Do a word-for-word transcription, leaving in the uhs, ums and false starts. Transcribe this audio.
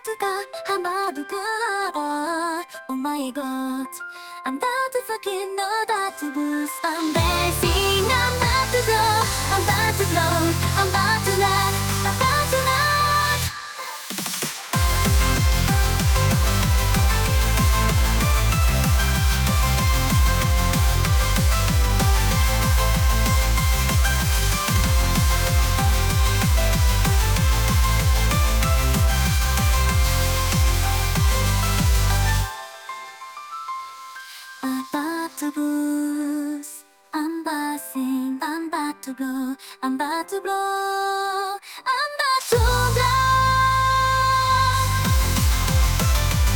to go, I'm about to go. Oh my god, I'm about to fucking know that to boost. I'm racing, I'm about to go, I'm about to blow, I'm about to laugh, about to laugh. About to boost, I'm buzzing, I'm about to go, I'm about to blow.